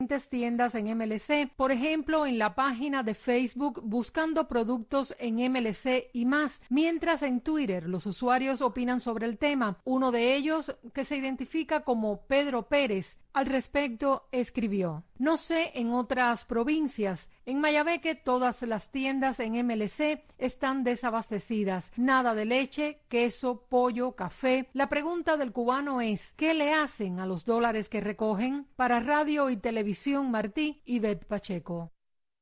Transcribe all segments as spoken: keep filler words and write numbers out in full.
tiendas en M L C, por ejemplo, en la página de Facebook Buscando Productos en M L C y más, mientras en Twitter los usuarios opinan sobre el tema. Uno de ellos, que se identifica como Pedro Pérez, al respecto escribió: no sé en otras provincias, en Mayabeque todas las tiendas en M L C están desabastecidas, nada de leche, queso, pollo, café. La pregunta del cubano es, ¿qué le hacen a los dólares que recogen? Para Radio y Televisión Martí, Ivette Pacheco.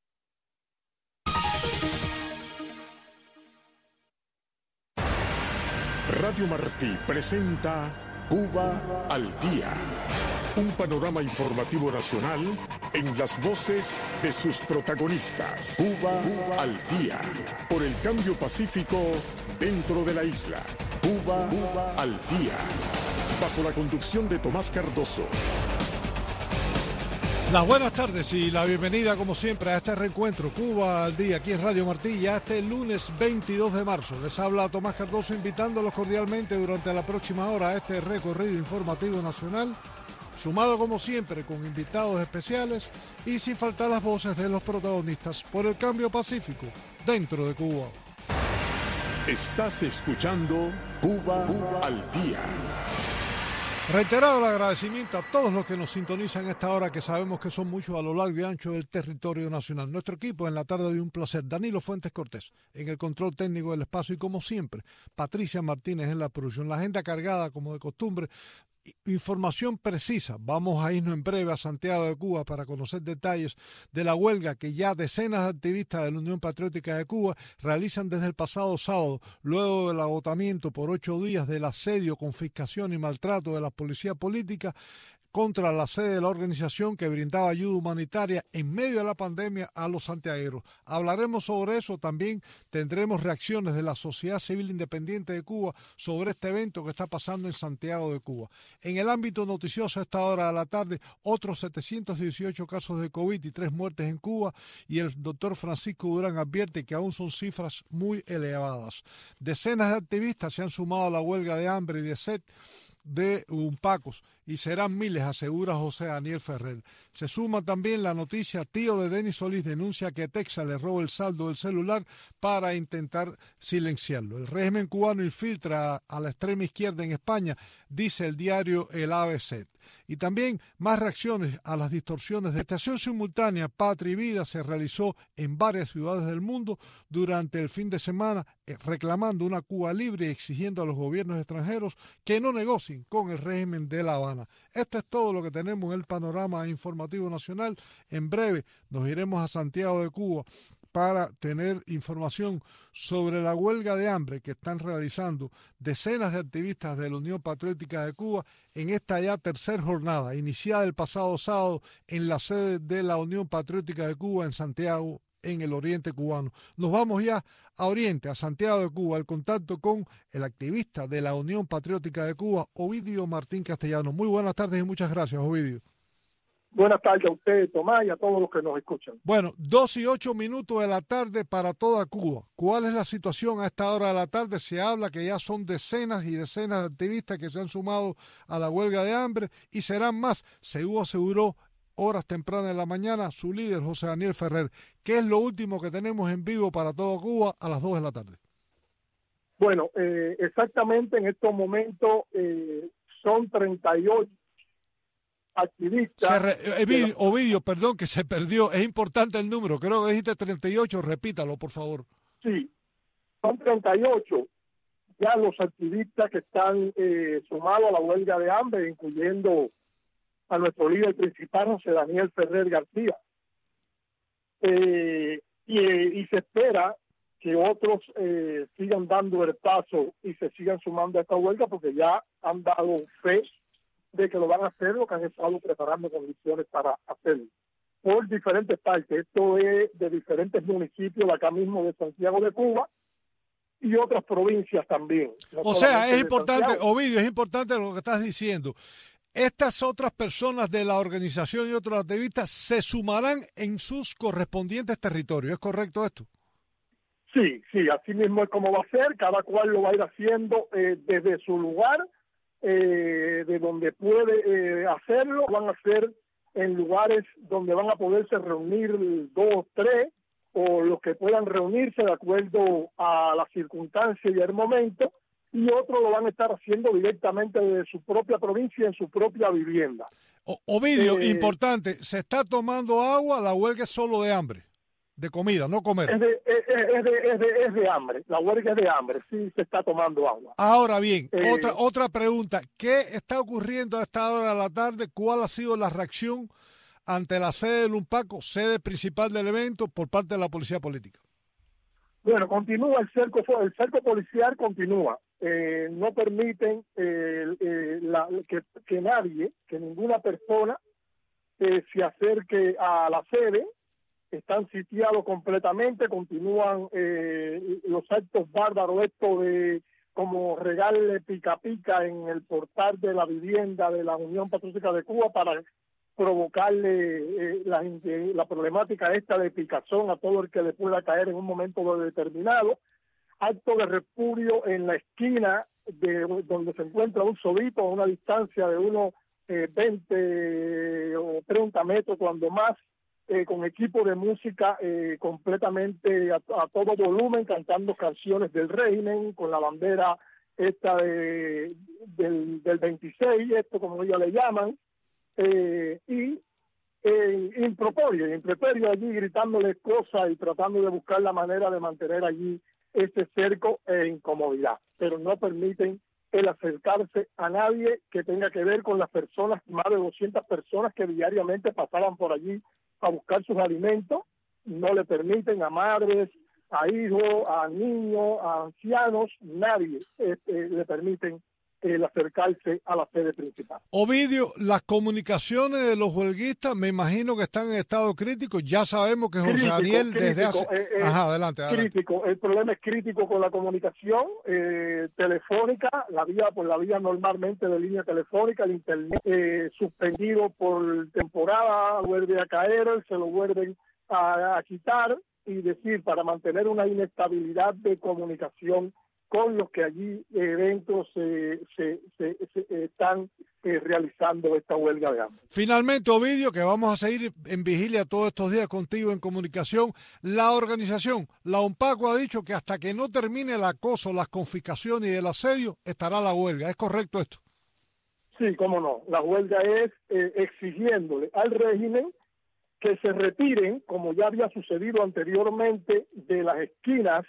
Radio Martí presenta Cuba al Día. Un panorama informativo nacional en las voces de sus protagonistas. Cuba, Cuba al Día. Por el cambio pacífico dentro de la isla. Cuba, Cuba al Día. Bajo la conducción de Tomás Cardoso. Las buenas tardes y la bienvenida como siempre a este reencuentro Cuba al Día aquí en Radio Martí, ya este lunes veintidós de marzo. Les habla Tomás Cardoso invitándolos cordialmente durante la próxima hora a este recorrido informativo nacional, sumado como siempre con invitados especiales y sin faltar las voces de los protagonistas por el cambio pacífico dentro de Cuba. Estás escuchando Cuba, Cuba al Día. Reiterado el agradecimiento a todos los que nos sintonizan a esta hora, que sabemos que son muchos a lo largo y ancho del territorio nacional. Nuestro equipo en la tarde de un placer. Danilo Fuentes Cortés en el control técnico del espacio y como siempre, Patricia Martínez en la producción. La agenda cargada como de costumbre. Información precisa. Vamos a irnos en breve a Santiago de Cuba para conocer detalles de la huelga que ya decenas de activistas de la Unión Patriótica de Cuba realizan desde el pasado sábado, luego del agotamiento por ocho días del asedio, confiscación y maltrato de la policía política contra la sede de la organización que brindaba ayuda humanitaria en medio de la pandemia a los santiagueros. Hablaremos sobre eso, también tendremos reacciones de la Sociedad Civil Independiente de Cuba sobre este evento que está pasando en Santiago de Cuba. En el ámbito noticioso a esta hora de la tarde, otros setecientos dieciocho casos de COVID y tres muertes en Cuba, y el doctor Francisco Durán advierte que aún son cifras muy elevadas. Decenas de activistas se han sumado a la huelga de hambre y de sed de Unpacos y serán miles, asegura José Daniel Ferrer. Se suma también la noticia: tío de Denis Solís denuncia que Texas le roba el saldo del celular para intentar silenciarlo. El régimen cubano infiltra a la extrema izquierda en España, dice el diario El A B C. Y también más reacciones a las distorsiones de estación simultánea Patria y Vida se realizó en varias ciudades del mundo durante el fin de semana, reclamando una Cuba libre y exigiendo a los gobiernos extranjeros que no negocien con el régimen de La Habana. Esto es todo lo que tenemos en el panorama informativo nacional. En breve nos iremos a Santiago de Cuba para tener información sobre la huelga de hambre que están realizando decenas de activistas de la Unión Patriótica de Cuba en esta ya tercera jornada, iniciada el pasado sábado en la sede de la Unión Patriótica de Cuba en Santiago, en el oriente cubano. Nos vamos ya a Oriente, a Santiago de Cuba, al contacto con el activista de la Unión Patriótica de Cuba, Ovidio Martín Castellano. Muy buenas tardes y muchas gracias, Ovidio. Buenas tardes a usted, Tomás, y a todos los que nos escuchan. Bueno, dos y ocho minutos de la tarde para toda Cuba. ¿Cuál es la situación a esta hora de la tarde? Se habla que ya son decenas y decenas de activistas que se han sumado a la huelga de hambre y serán más, según aseguró horas tempranas de la mañana su líder, José Daniel Ferrer. ¿Qué es lo último que tenemos en vivo para toda Cuba a las dos de la tarde? Bueno, eh, exactamente en estos momentos eh, son treinta y ocho activistas. Se re, Ovidio, Ovidio, perdón, que se perdió. Es importante el número. Creo que dijiste treinta y ocho. Repítalo, por favor. Sí, son treinta y ocho ya los activistas que están eh, sumados a la huelga de hambre, incluyendo a nuestro líder principal, José Daniel Ferrer García. Eh, y, y se espera que otros eh, sigan dando el paso y se sigan sumando a esta huelga, porque ya han dado fe de que lo van a hacer, lo que han estado preparando condiciones para hacerlo. Por diferentes partes, esto es de diferentes municipios de acá mismo de Santiago de Cuba y otras provincias también. No o sea, es importante, Santiago. Ovidio, es importante lo que estás diciendo. Estas otras personas de la organización y otros activistas se sumarán en sus correspondientes territorios, ¿es correcto esto? Sí, sí, así mismo es como va a ser, cada cual lo va a ir haciendo eh, desde su lugar, eh, de donde puede eh, hacerlo, van a ser en lugares donde van a poderse reunir dos, tres, o los que puedan reunirse de acuerdo a las circunstancias y el momento, y otros lo van a estar haciendo directamente desde su propia provincia, en su propia vivienda. O, Ovidio, eh, importante, se está tomando agua, la huelga es solo de hambre, de comida, no comer. Es de, es, es de, es de, es de hambre, la huelga es de hambre, sí se está tomando agua. Ahora bien, Eh, otra otra pregunta, ¿qué está ocurriendo a esta hora de la tarde? ¿Cuál ha sido la reacción ante la sede del UNPACO, sede principal del evento, por parte de la policía política? Bueno, continúa el cerco, el cerco policial continúa. Eh, no permiten eh, eh, la, que, que nadie, que ninguna persona eh, se acerque a la sede. Están sitiados completamente, continúan eh, los actos bárbaros, esto de como regarle pica pica en el portal de la vivienda de la Unión Patriótica de Cuba para provocarle eh, la, eh, la problemática esta de picazón a todo el que le pueda caer en un momento determinado. Acto de repudio en la esquina de donde se encuentra un sodito a una distancia de unos eh, veinte o treinta metros cuando más, eh, con equipo de música eh, completamente a, a todo volumen, cantando canciones del régimen, con la bandera esta de, del, del veintiséis, esto como ellos le llaman, eh, y eh, improperio, improperio allí gritándole cosas y tratando de buscar la manera de mantener allí ese cerco e incomodidad, pero no permiten el acercarse a nadie que tenga que ver con las personas, más de doscientas personas que diariamente pasaban por allí a buscar sus alimentos. No le permiten a madres, a hijos, a niños, a ancianos, nadie este, le permiten el acercarse a la sede principal. Ovidio, las comunicaciones de los huelguistas me imagino que están en estado crítico. Ya sabemos que José Crítico, Daniel crítico, desde hace... eh, eh, Ajá, adelante, adelante. Crítico, el problema es crítico con la comunicación eh, telefónica, la vía por la vía normalmente de línea telefónica, el internet eh, suspendido por temporada, vuelve a caer, se lo vuelven a, a quitar, y decir, para mantener una inestabilidad de comunicación con los que allí eventos eh, se, se, se, se están eh, realizando esta huelga de hambre. Finalmente, Ovidio, que vamos a seguir en vigilia todos estos días contigo en comunicación, la organización, la UNPACO, ha dicho que hasta que no termine el acoso, las confiscaciones y el asedio, estará la huelga. ¿Es correcto esto? Sí, cómo no. La huelga es eh, exigiéndole al régimen que se retiren, como ya había sucedido anteriormente, de las esquinas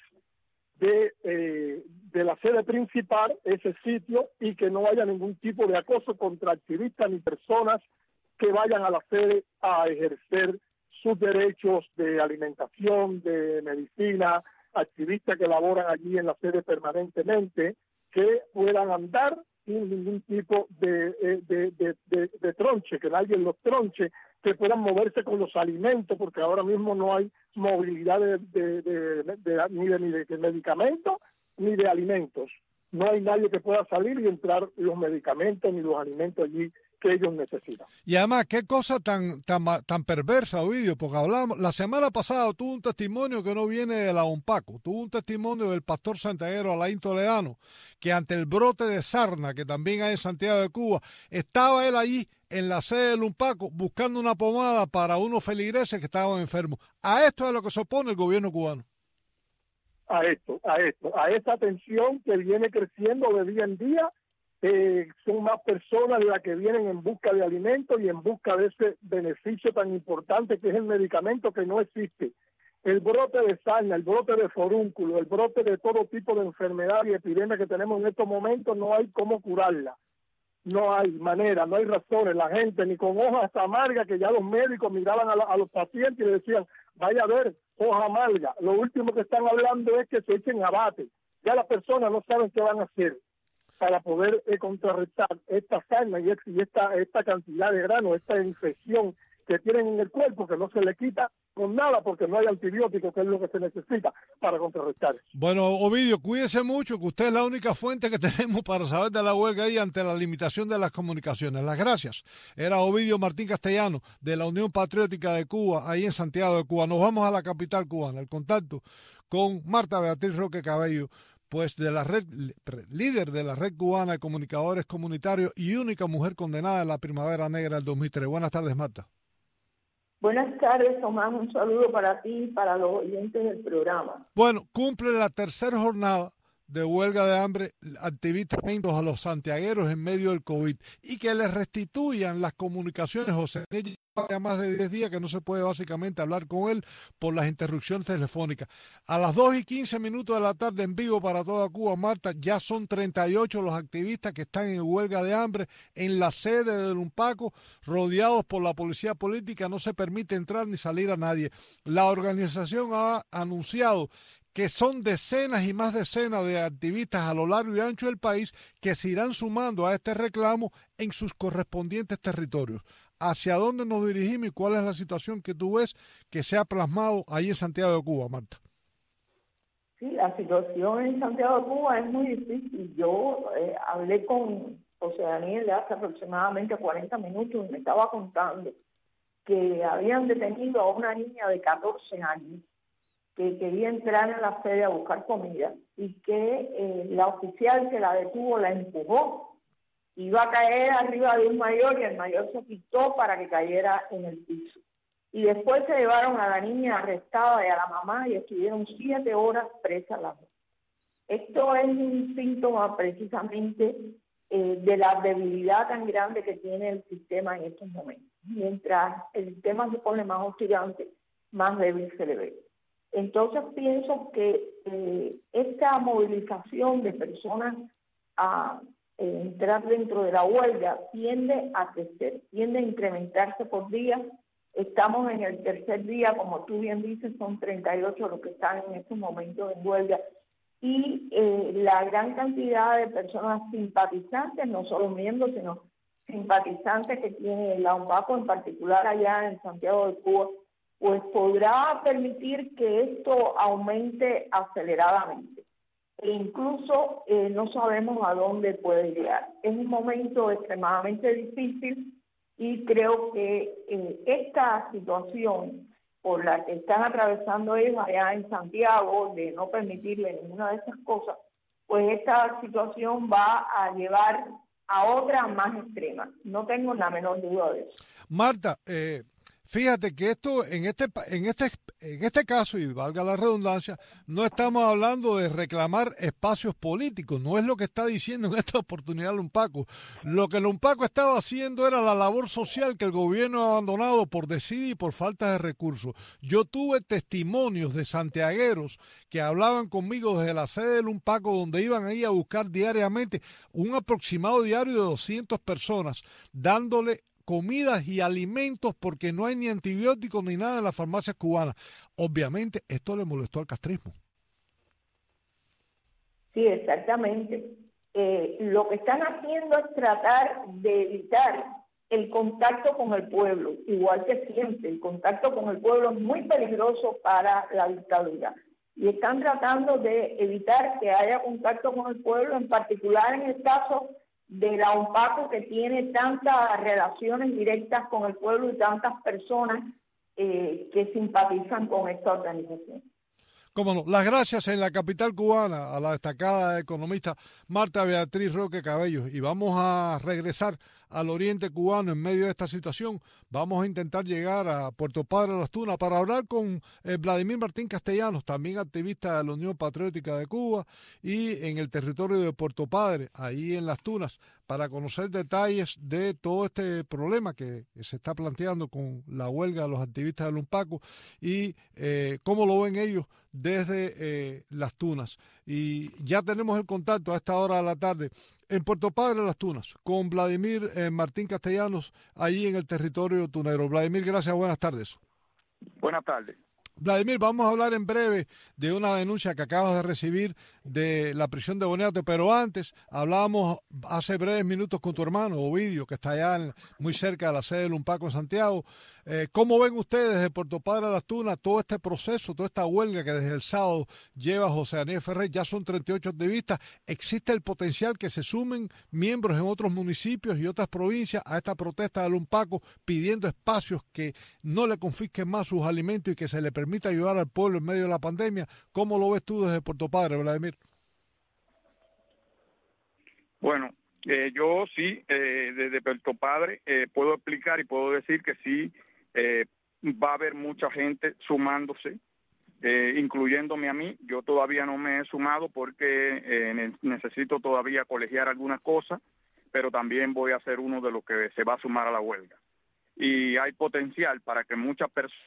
de, eh, de la sede principal, ese sitio, y que no haya ningún tipo de acoso contra activistas ni personas que vayan a la sede a ejercer sus derechos de alimentación, de medicina, activistas que laboran allí en la sede permanentemente, que puedan andar sin ningún tipo de, de, de, de, de tronche, que nadie los tronche, que puedan moverse con los alimentos, porque ahora mismo no hay movilidad de, de, de, de, de, ni, de, ni de medicamentos ni de alimentos. No hay nadie que pueda salir y entrar los medicamentos ni los alimentos allí que ellos necesitan. Y además, qué cosa tan tan tan perversa, Ovidio, porque hablamos, la semana pasada tuvo un testimonio que no viene de la UNPACO, tuvo un testimonio del pastor santiaguero Alain Toledano, que ante el brote de sarna que también hay en Santiago de Cuba, estaba él allí en la sede del UNPACO buscando una pomada para unos feligreses que estaban enfermos. A esto es lo que se opone el gobierno cubano. A esto, a esto, a esta tensión que viene creciendo de día en día. Eh, son más personas las que vienen en busca de alimentos y en busca de ese beneficio tan importante que es el medicamento, que no existe. El brote de sarna, el brote de forúnculo, el brote de todo tipo de enfermedad y epidemia que tenemos en estos momentos, no hay cómo curarla. No hay manera, no hay razones. La gente, ni con hojas amargas, que ya los médicos miraban a, la, a los pacientes y le decían, vaya a ver, hoja amarga. Lo último que están hablando es que se echen abate. Ya las personas no saben qué van a hacer para poder eh, contrarrestar esta sarna y, y esta, esta cantidad de grano, esta infección que tienen en el cuerpo, que no se le quita con nada porque no hay antibióticos, que es lo que se necesita para contrarrestar eso. Bueno, Ovidio, cuídese mucho, que usted es la única fuente que tenemos para saber de la huelga ahí ante la limitación de las comunicaciones. Las gracias. Era Ovidio Martín Castellano, de la Unión Patriótica de Cuba, ahí en Santiago de Cuba. Nos vamos a la capital cubana, el contacto con Marta Beatriz Roque Cabello, pues de la red, líder de la Red Cubana de Comunicadores Comunitarios y única mujer condenada en la Primavera Negra del dos mil tres. Buenas tardes, Marta. Buenas tardes, Tomás. Un saludo para ti y para los oyentes del programa. Bueno, cumple la tercera jornada de huelga de hambre activistas a los santiagueros en medio del COVID y que les restituyan las comunicaciones. José ya más de diez días que no se puede básicamente hablar con él por las interrupciones telefónicas. A las dos y quince minutos de la tarde en vivo para toda Cuba, Marta, ya son treinta y ocho los activistas que están en huelga de hambre en la sede del UNPACO, rodeados por la policía política. No se permite entrar ni salir a nadie. La organización ha anunciado que son decenas y más decenas de activistas a lo largo y ancho del país que se irán sumando a este reclamo en sus correspondientes territorios. ¿Hacia dónde nos dirigimos y cuál es la situación que tú ves que se ha plasmado ahí en Santiago de Cuba, Marta? Sí, la situación en Santiago de Cuba es muy difícil. Yo eh, hablé con José Daniel hace aproximadamente cuarenta minutos y me estaba contando que habían detenido a una niña de catorce años que quería entrar en la sede a buscar comida y que eh, la oficial que la detuvo la empujó. Iba a caer arriba de un mayor y el mayor se quitó para que cayera en el piso. Y después se llevaron a la niña arrestada y a la mamá y estuvieron siete horas presas las dos. Esto es un síntoma precisamente eh, de la debilidad tan grande que tiene el sistema en estos momentos. Mientras el sistema se pone más hostigante, más débil se le ve. Entonces pienso que eh, esta movilización de personas a eh, entrar dentro de la huelga tiende a crecer, tiende a incrementarse por día. Estamos en el tercer día, como tú bien dices, son treinta y ocho los que están en estos momentos en huelga. Y eh, la gran cantidad de personas simpatizantes, no solo miembros, sino simpatizantes que tiene la UNPACO, en particular allá en Santiago de Cuba, pues podrá permitir que esto aumente aceleradamente. E incluso eh, no sabemos a dónde puede llegar. Es un momento extremadamente difícil y creo que eh, esta situación por la que están atravesando ellos allá en Santiago, de no permitirle ninguna de esas cosas, pues esta situación va a llevar a otra más extrema. No tengo la menor duda de eso. Marta, eh... fíjate que esto en este en este en este caso, y valga la redundancia, no estamos hablando de reclamar espacios políticos, no es lo que está diciendo en esta oportunidad el UNPACO. Lo que el UNPACO estaba haciendo era la labor social que el gobierno ha abandonado por decidir y por falta de recursos. Yo tuve testimonios de santiagueros que hablaban conmigo desde la sede del UNPACO, donde iban ahí a buscar diariamente un aproximado diario de doscientas personas, dándole comidas y alimentos porque no hay ni antibióticos ni nada en las farmacias cubanas. Obviamente esto le molestó al castrismo. Sí, exactamente. Eh, lo que están haciendo es tratar de evitar el contacto con el pueblo, igual que siempre. El contacto con el pueblo es muy peligroso para la dictadura. Y están tratando de evitar que haya contacto con el pueblo, en particular en el caso de la UNPACO, que tiene tantas relaciones directas con el pueblo y tantas personas eh, que simpatizan con esta organización. Cómo no. Las gracias en la capital cubana a la destacada economista Marta Beatriz Roque Cabello. Y vamos a regresar al oriente cubano en medio de esta situación. Vamos a intentar llegar a Puerto Padre Las Tunas para hablar con eh, Vladimir Martín Castellanos, también activista de la Unión Patriótica de Cuba y en el territorio de Puerto Padre, ahí en Las Tunas, para conocer detalles de todo este problema que se está planteando con la huelga de los activistas del UNPACO y eh, cómo lo ven ellos desde eh, Las Tunas. Y ya tenemos el contacto a esta hora de la tarde en Puerto Padre Las Tunas con Vladimir eh, Martín Castellanos, allí en el territorio tunero. Vladimir, gracias, buenas tardes. Buenas tardes. Vladimir, vamos a hablar en breve de una denuncia que acabas de recibir de la prisión de Boniato, pero antes hablábamos hace breves minutos con tu hermano Ovidio, que está allá en, muy cerca de la sede del UNPACO en Santiago. Eh, ¿Cómo ven ustedes desde Puerto Padre a Las Tunas todo este proceso, toda esta huelga que desde el sábado lleva José Daniel Ferrer? Ya son treinta y ocho activistas. ¿Existe el potencial que se sumen miembros en otros municipios y otras provincias a esta protesta del UNPACO pidiendo espacios que no le confisquen más sus alimentos y que se le permita ayudar al pueblo en medio de la pandemia? ¿Cómo lo ves tú desde Puerto Padre, Vladimir? Bueno, eh, yo sí, eh, desde Puerto Padre, eh, puedo explicar y puedo decir que sí eh, va a haber mucha gente sumándose, eh, incluyéndome a mí. Yo todavía no me he sumado porque eh, ne- necesito todavía colegiar algunas cosas, pero también voy a ser uno de los que se va a sumar a la huelga. Y hay potencial para que muchas personas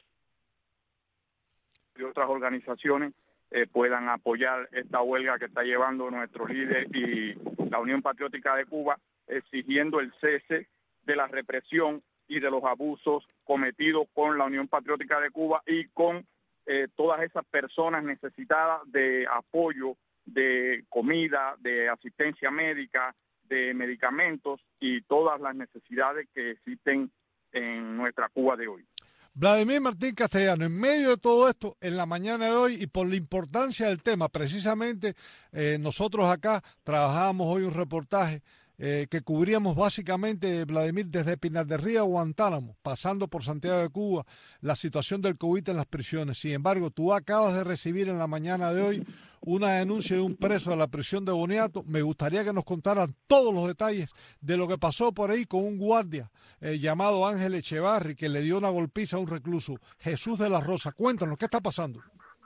y otras organizaciones eh, puedan apoyar esta huelga que está llevando nuestro líder y la Unión Patriótica de Cuba, exigiendo el cese de la represión y de los abusos cometidos con la Unión Patriótica de Cuba y con eh, todas esas personas necesitadas de apoyo, de comida, de asistencia médica, de medicamentos y todas las necesidades que existen en nuestra Cuba de hoy. Vladimir Martín Castellano, en medio de todo esto, en la mañana de hoy y por la importancia del tema, precisamente eh, nosotros acá trabajábamos hoy un reportaje eh, que cubríamos básicamente, Vladimir, desde Pinar del Río a Guantánamo, pasando por Santiago de Cuba, la situación del COVID en las prisiones. Sin embargo, tú acabas de recibir en la mañana de hoy una denuncia de un preso de la prisión de Boniato. Me gustaría que nos contaran todos los detalles de lo que pasó por ahí con un guardia eh, llamado Ángel Echevarri, que le dio una golpiza a un recluso, Jesús de la Rosa. Cuéntanos, ¿qué está pasando?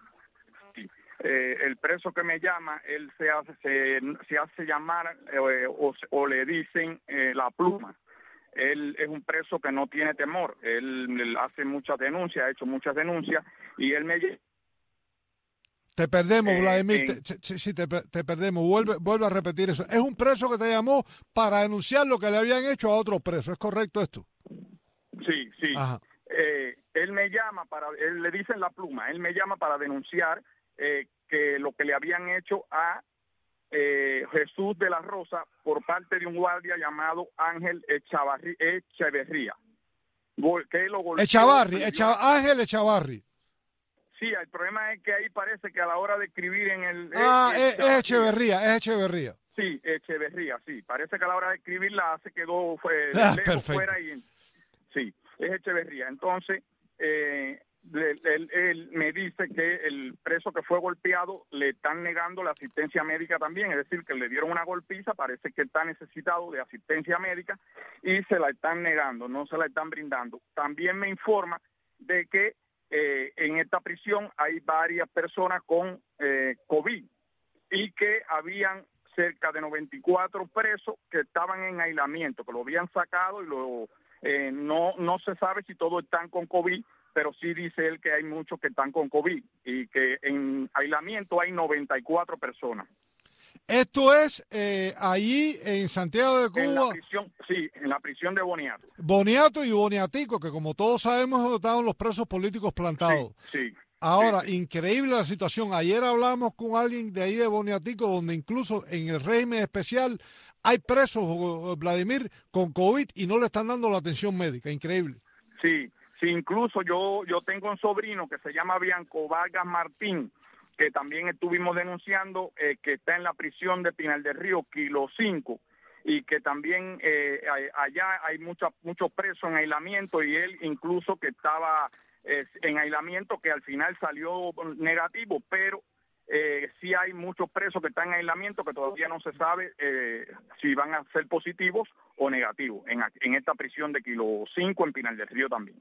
Eh, el preso que me llama, él se hace se, se hace llamar eh, o, o le dicen eh, la pluma. Él es un preso que no tiene temor. Él, él hace muchas denuncias, ha hecho muchas denuncias y él me Te perdemos, eh, Vladimir, en... te, sí, sí, te, te perdemos. Vuelve, vuelve a repetir eso. Es un preso que te llamó para denunciar lo que le habían hecho a otro preso. ¿Es correcto esto? Sí, sí. Ajá. Eh, él me llama para, él le dicen la pluma, él me llama para denunciar eh, que lo que le habían hecho a eh, Jesús de la Rosa por parte de un guardia llamado Ángel Echavarri, Echeverría. Que lo golpeó, Echavarri, dio... Echa, Ángel Echavarri. Sí, el problema es que ahí parece que a la hora de escribir en el... Ah, es, es Echeverría, es Echeverría. Sí, Echeverría, sí. Parece que a la hora de escribirla se quedó fue, ah, lejos perfecto. fuera y... Sí, es Echeverría. Entonces, eh, él, él, él me dice que el preso que fue golpeado le están negando la asistencia médica también, es decir, que le dieron una golpiza, parece que está necesitado de asistencia médica y se la están negando, no se la están brindando. También me informa de que eh, en esta prisión hay varias personas con eh, COVID y que habían cerca de noventa y cuatro presos que estaban en aislamiento, que lo habían sacado y lo eh, no no se sabe si todos están con COVID, pero sí dice él que hay muchos que están con COVID y que en aislamiento hay noventa y cuatro personas. Esto es eh, allí en Santiago de Cuba. En la prisión, sí, en la prisión de Boniato. Boniato y Boniatico, que como todos sabemos, es donde estaban los presos políticos plantados. Sí, sí. Ahora, sí, sí. increíble la situación. Ayer hablamos con alguien de ahí de Boniatico, donde incluso en el régimen especial hay presos, Vladimir, con COVID y no le están dando la atención médica. Increíble. Sí, sí, incluso yo, yo tengo un sobrino que se llama Bianco Vargas Martín, que también estuvimos denunciando, eh, que está en la prisión de Pinar del Río, Kilo cinco, y que también eh, allá hay mucha, muchos presos en aislamiento, y él incluso que estaba eh, en aislamiento, que al final salió negativo, pero eh, sí hay muchos presos que están en aislamiento, que todavía no se sabe eh, si van a ser positivos o negativos, en, en esta prisión de Kilo cinco en Pinar del Río también.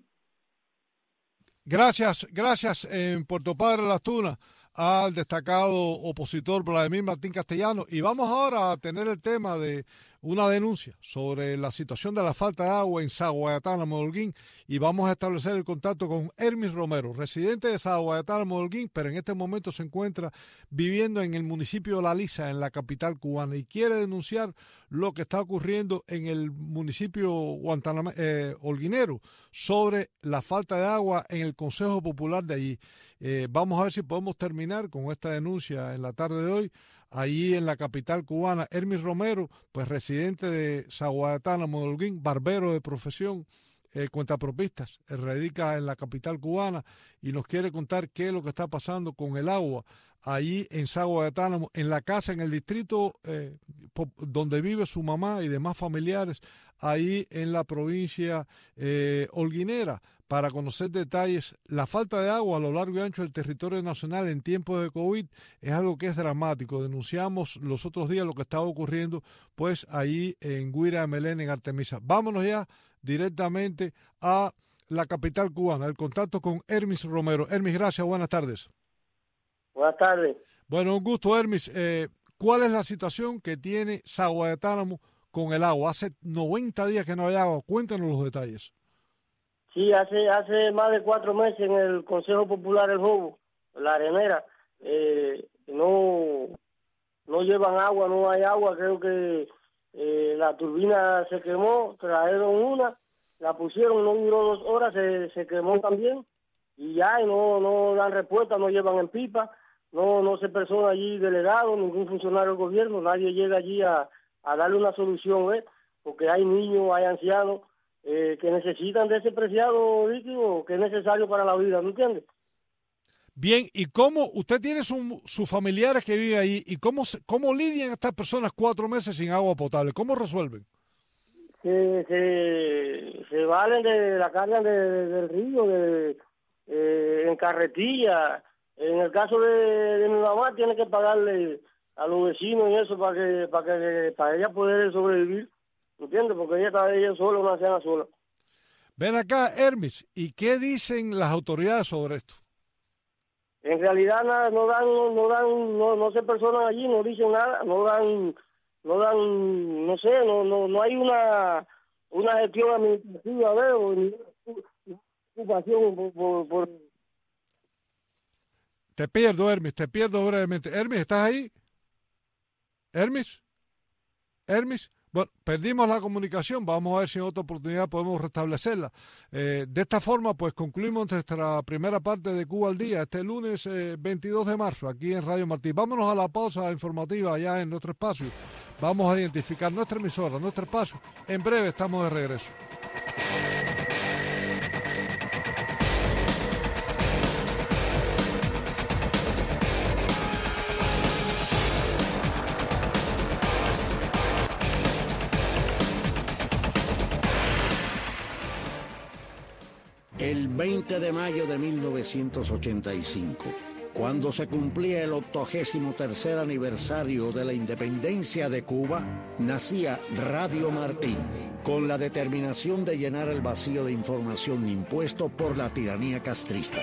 Gracias, gracias en Puerto Padre Las Tunas al destacado opositor Vladimir Martín Castellano. Y vamos ahora a tener el tema de una denuncia sobre la situación de la falta de agua en Zaguayatánamo, Holguín, y vamos a establecer el contacto con Hermis Romero, residente de Zaguayatánamo, Holguín, pero en este momento se encuentra viviendo en el municipio de La Lisa, en la capital cubana, y quiere denunciar lo que está ocurriendo en el municipio Guantanamo, eh, holguinero sobre la falta de agua en el Consejo Popular de allí. Eh, vamos a ver si podemos terminar con esta denuncia en la tarde de hoy, allí en la capital cubana. Hermis Romero, pues residente de Zaguayatánamo, Holguín, barbero de profesión, eh, cuentapropistas, eh, radica en la capital cubana y nos quiere contar qué es lo que está pasando con el agua allí en Zaguayatánamo, en la casa, en el distrito eh, donde vive su mamá y demás familiares, ahí en la provincia eh, holguinera. para conocer detalles. La falta de agua a lo largo y ancho del territorio nacional en tiempos de COVID es algo que es dramático. Denunciamos los otros días lo que estaba ocurriendo pues ahí en Guira, Melén, en Artemisa. Vámonos ya directamente a la capital cubana, el contacto con Hermis Romero. Hermis, gracias, buenas tardes. Buenas tardes. Bueno, un gusto, Hermis. Eh, ¿Cuál es la situación que tiene Zaguayatánamo con el agua? Hace noventa días que no hay agua. Cuéntanos los detalles. Sí, hace hace más de cuatro meses en el Consejo Popular El Jobo, la arenera, eh, no no llevan agua, no hay agua. Creo que eh, la turbina se quemó, trajeron una, la pusieron, no duró dos horas, se, se quemó también y ya y no no dan respuesta, no llevan en pipa, no no se persona allí delegado, ningún funcionario del gobierno, nadie llega allí a, a darle una solución, ¿eh? Porque hay niños, hay ancianos Eh, que necesitan de ese preciado líquido que es necesario para la vida, ¿me entiende? Bien, ¿y cómo usted tiene su, sus familiares que viven ahí y cómo cómo lidian estas personas cuatro meses sin agua potable? ¿Cómo resuelven? Se, se, se valen de la carga de, de, del río, de, eh, en carretilla. En el caso de, de mi mamá tiene que pagarle a los vecinos y eso para que para que para ella poder sobrevivir. ¿Entiendes? Porque ella está ella sola, una anciana sola. Ven acá, Hermis, ¿y qué dicen las autoridades sobre esto? En realidad nada, no dan, no dan, no, no se personan allí, no dicen nada, no dan, no dan, no sé, no, no, no hay una, una gestión administrativa, veo, ni ocupación por, por, por... Te pierdo, Hermis, te pierdo brevemente. Hermis, ¿estás ahí? Hermis, Hermis. Bueno, perdimos la comunicación, vamos a ver si en otra oportunidad podemos restablecerla. Eh, de esta forma, pues concluimos nuestra primera parte de Cuba al Día, este lunes eh, veintidós de marzo, aquí en Radio Martí. Vámonos a la pausa informativa allá en nuestro espacio. Vamos a identificar nuestra emisora, nuestro espacio. En breve estamos de regreso. El veinte de mayo de mil novecientos ochenta y cinco, cuando se cumplía el octogésimo tercer aniversario de la independencia de Cuba, nacía Radio Martí, con la determinación de llenar el vacío de información impuesto por la tiranía castrista.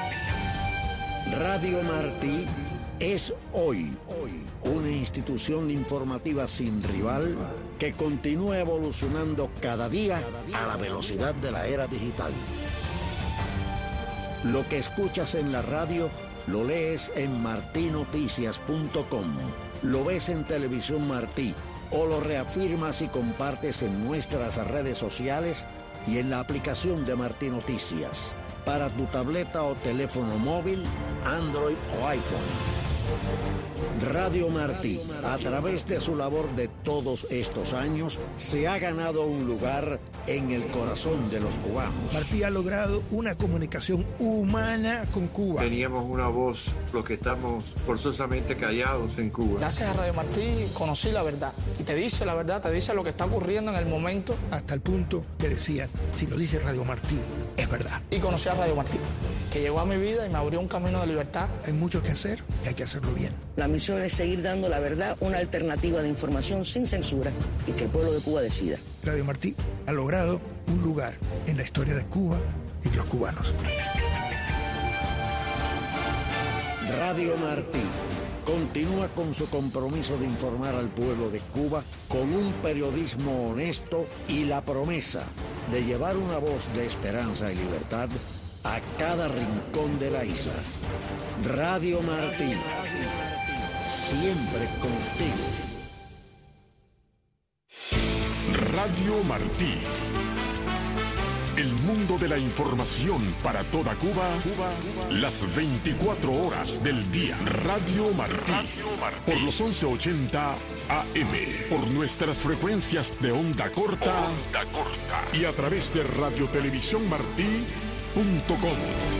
Radio Martí es hoy, hoy una institución informativa sin rival que continúa evolucionando cada día a la velocidad de la era digital. Lo que escuchas en la radio, lo lees en martí noticias punto com, lo ves en Televisión Martí o lo reafirmas y compartes en nuestras redes sociales y en la aplicación de Martí Noticias para tu tableta o teléfono móvil, Android o iPhone. Radio Martí, a través de su labor de todos estos años, se ha ganado un lugar en el corazón de los cubanos. Martí ha logrado una comunicación humana con Cuba. Teníamos una voz, los que estamos forzosamente callados en Cuba. Gracias a Radio Martí conocí la verdad. Y te dice la verdad, te dice lo que está ocurriendo en el momento. Hasta el punto que decían, si lo dice Radio Martí, es verdad. Y conocí a Radio Martí, que llegó a mi vida y me abrió un camino de libertad. Hay mucho que hacer y hay que hacerlo bien. La misión es seguir dando la verdad, una alternativa de información sin censura y que el pueblo de Cuba decida. Radio Martí ha logrado un lugar en la historia de Cuba y de los cubanos. Radio Martí continúa con su compromiso de informar al pueblo de Cuba con un periodismo honesto y la promesa de llevar una voz de esperanza y libertad a cada rincón de la isla. Radio Martí, siempre contigo. Radio Martí. El mundo de la información para toda Cuba, Cuba, las veinticuatro horas del día. Radio Martí. Radio Martí. Por los once ochenta A M. Por nuestras frecuencias de onda corta. Onda corta. Y a través de radio televisión martí punto com.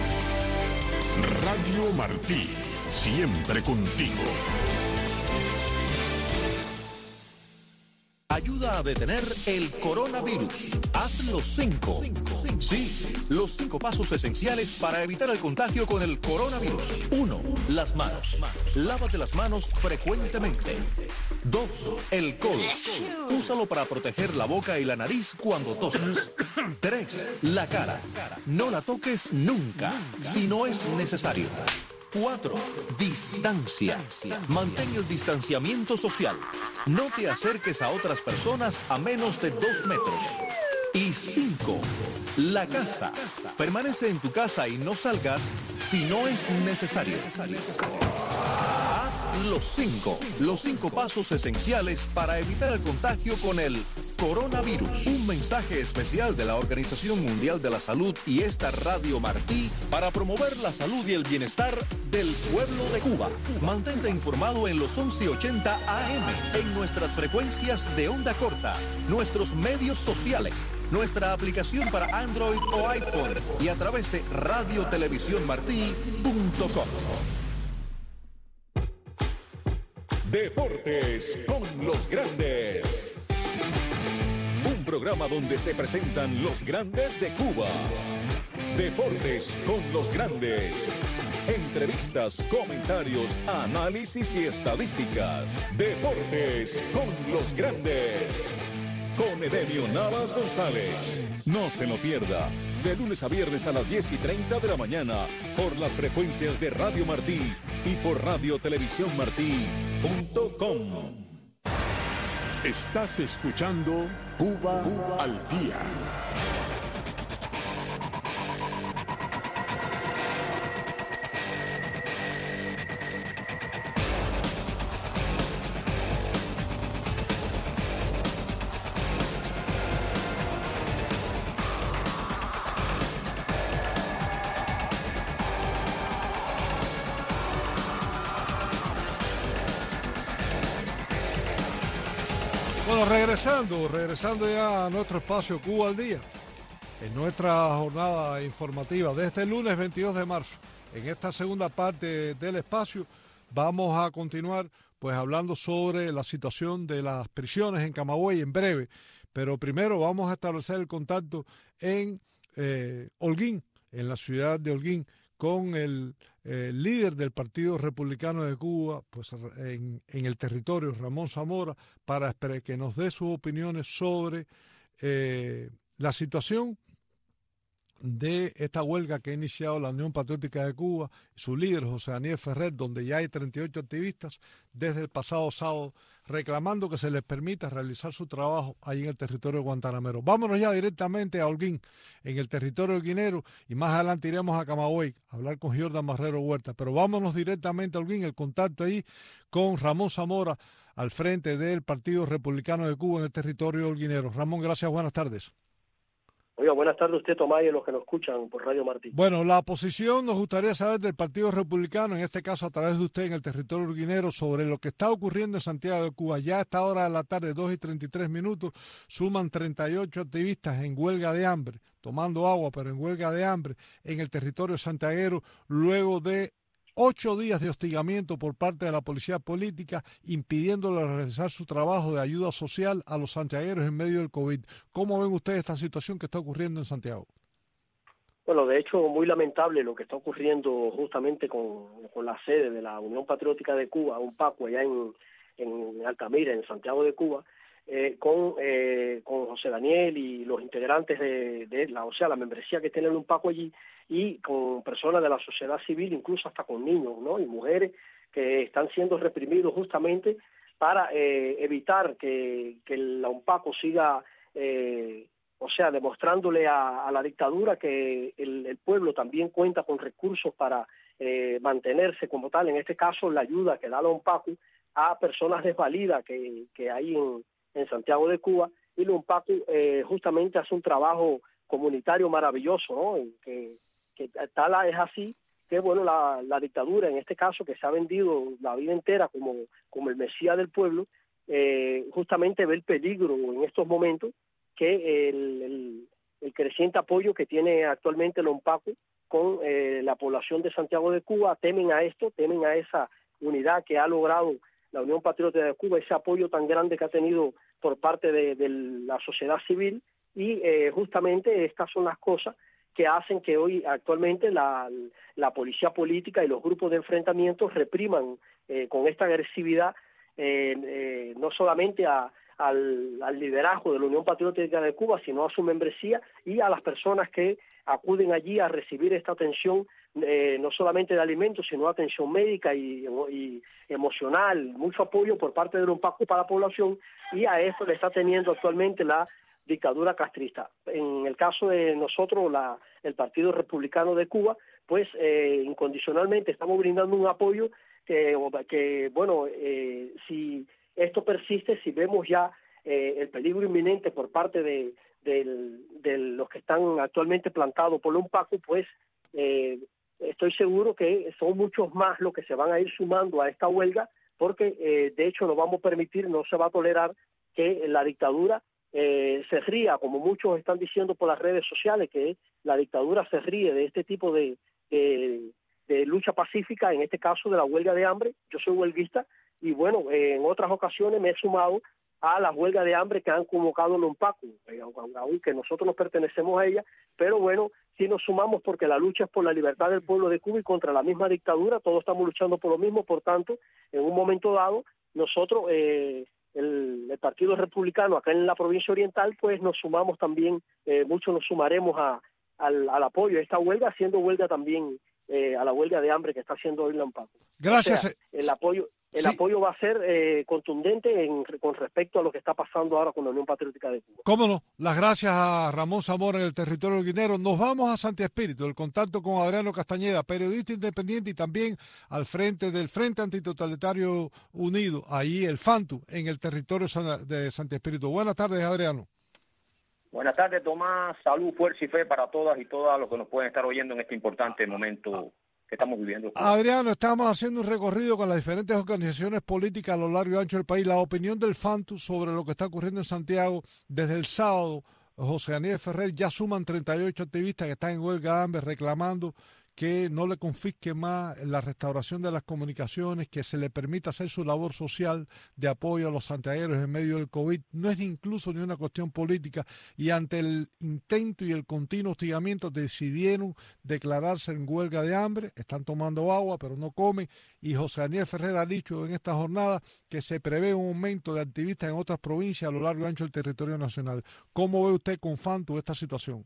Radio Martí. Siempre contigo. Hay ayuda a detener el coronavirus. Haz los cinco. Sí, los cinco pasos esenciales para evitar el contagio con el coronavirus. Uno, las manos. Lávate las manos frecuentemente. Dos, el codo. Úsalo para proteger la boca y la nariz cuando tosas. Tres, la cara. No la toques nunca, si no es necesario. Cuatro, distancia. Mantén el distanciamiento social. No te acerques a otras personas a menos de dos metros. Y cinco, la casa. Permanece en tu casa y no salgas si no es necesario. Haz los cinco, los cinco pasos esenciales para evitar el contagio con el coronavirus. Un mensaje especial de la Organización Mundial de la Salud y esta Radio Martí para promover la salud y el bienestar del pueblo de Cuba. Mantente informado en los once ochenta A M, en nuestras frecuencias de onda corta, nuestros medios sociales, nuestra aplicación para Android o iPhone y a través de radio televisión martí punto com. Deportes con los grandes. Un programa donde se presentan los grandes de Cuba. Deportes con los grandes. Entrevistas, comentarios, análisis y estadísticas. Deportes con los grandes. Con Edemio Navas González. No se lo pierda. De lunes a viernes a las diez y treinta de la mañana. Por las frecuencias de Radio Martí y por radio televisión martí punto com. Estás escuchando Cuba, Cuba al Día. Bueno, regresando, regresando ya a nuestro espacio Cuba al Día, en nuestra jornada informativa de este lunes veintidós de marzo. En esta segunda parte del espacio vamos a continuar pues hablando sobre la situación de las prisiones en Camagüey en breve, pero primero vamos a establecer el contacto en eh, Holguín, en la ciudad de Holguín, con el eh, líder del Partido Republicano de Cuba, pues en, en el territorio, Ramón Zamora, para que nos dé sus opiniones sobre eh, la situación de esta huelga que ha iniciado la Unión Patriótica de Cuba, su líder José Daniel Ferrer, donde ya hay treinta y ocho activistas desde el pasado sábado reclamando que se les permita realizar su trabajo ahí en el territorio guantanamero. Vámonos ya directamente a Holguín, en el territorio guinero, y más adelante iremos a Camagüey a hablar con Jordan Marrero Huerta, pero vámonos directamente a Holguín, el contacto ahí con Ramón Zamora al frente del Partido Republicano de Cuba en el territorio holguinero. Ramón, gracias, buenas tardes. Oiga, buenas tardes a usted, Tomás, y a los que nos escuchan por Radio Martí. Bueno, la posición nos gustaría saber del Partido Republicano, en este caso a través de usted en el territorio holguinero, sobre lo que está ocurriendo en Santiago de Cuba. Ya a esta hora de la tarde, dos y treinta y tres minutos, suman treinta y ocho activistas en huelga de hambre, tomando agua, pero en huelga de hambre, en el territorio santiaguero, luego de ocho días de hostigamiento por parte de la policía política, impidiéndole realizar su trabajo de ayuda social a los santiagueros en medio del COVID. ¿Cómo ven ustedes esta situación que está ocurriendo en Santiago? Bueno, de hecho, muy lamentable lo que está ocurriendo justamente con, con la sede de la Unión Patriótica de Cuba, UNPACU, allá en, en Altamira, en Santiago de Cuba, eh, con, eh, con José Daniel y los integrantes de, de la, o sea, la membresía que tiene el UNPACU allí, y con personas de la sociedad civil, incluso hasta con niños, ¿no? Y mujeres que están siendo reprimidos justamente para eh, evitar que, que la UNPACU siga, eh, o sea, demostrándole a, a la dictadura que el, el pueblo también cuenta con recursos para eh, mantenerse como tal. En este caso, la ayuda que da la UNPACU a personas desvalidas que, que hay en, en Santiago de Cuba, y la UNPACU eh, justamente hace un trabajo comunitario maravilloso, ¿no? En que que tal es así que, bueno, la, la dictadura, en este caso, que se ha vendido la vida entera como, como el mesías del pueblo, eh, justamente ve el peligro en estos momentos que el, el, el creciente apoyo que tiene actualmente el UNPACU con eh, la población de Santiago de Cuba. Temen a esto, temen a esa unidad que ha logrado la Unión Patriótica de Cuba, ese apoyo tan grande que ha tenido por parte de, de la sociedad civil, y eh, justamente estas son las cosas que hacen que hoy actualmente la, la policía política y los grupos de enfrentamiento repriman eh, con esta agresividad eh, eh, no solamente a, al, al liderazgo de la Unión Patriótica de Cuba, sino a su membresía y a las personas que acuden allí a recibir esta atención, eh, no solamente de alimentos, sino atención médica y, y emocional, mucho apoyo por parte de UNPACU para la población, y a esto le está teniendo actualmente la dictadura castrista. En el caso de nosotros, la, el Partido Republicano de Cuba, pues eh, incondicionalmente estamos brindando un apoyo que, que bueno, eh, si esto persiste, si vemos ya eh, el peligro inminente por parte de, de, de los que están actualmente plantados por la UNPACU, pues eh, estoy seguro que son muchos más los que se van a ir sumando a esta huelga, porque eh, de hecho no vamos a permitir, no se va a tolerar que la dictadura Eh, se ría, como muchos están diciendo por las redes sociales, que la dictadura se ríe de este tipo de, de, de lucha pacífica, en este caso de la huelga de hambre. Yo soy huelguista y bueno, eh, en otras ocasiones me he sumado a la huelga de hambre que han convocado los UNPACU, eh, aunque nosotros no pertenecemos a ella, pero bueno, sí nos sumamos porque la lucha es por la libertad del pueblo de Cuba y contra la misma dictadura, todos estamos luchando por lo mismo. Por tanto, en un momento dado, nosotros eh, El, el Partido Republicano acá en la provincia oriental, pues nos sumamos también, eh, muchos nos sumaremos a, al, al apoyo a esta huelga, haciendo huelga también eh, a la huelga de hambre que está haciendo hoy la UNPACU. Gracias. O sea, el apoyo el sí. apoyo va a ser eh, contundente en, con respecto a lo que está pasando ahora con la Unión Patriótica de Cuba. Cómo no, las gracias a Ramón Zamora en el territorio guinero. Nos vamos a Santi Espíritu, el contacto con Adriano Castañeda, periodista independiente y también al frente del Frente Antitotalitario Unido, ahí el FANTU, en el territorio de Santi Espíritu. Buenas tardes, Adriano. Buenas tardes, Tomás. Salud, fuerza y fe para todas y todas los que nos pueden estar oyendo en este importante momento que estamos viviendo. Adriano, estamos haciendo un recorrido con las diferentes organizaciones políticas a lo largo y ancho del país. La opinión del FANTU sobre lo que está ocurriendo en Santiago desde el sábado. José Daniel Ferrer, ya suman treinta y ocho activistas que están en huelga de hambre reclamando que no le confisque más la restauración de las comunicaciones, que se le permita hacer su labor social de apoyo a los santiagueros en medio del COVID. No es incluso ni una cuestión política, y ante el intento y el continuo hostigamiento decidieron declararse en huelga de hambre. Están tomando agua pero no comen, y José Daniel Ferrer ha dicho en esta jornada que se prevé un aumento de activistas en otras provincias a lo largo y ancho del territorio nacional. ¿Cómo ve usted con FANTU esta situación?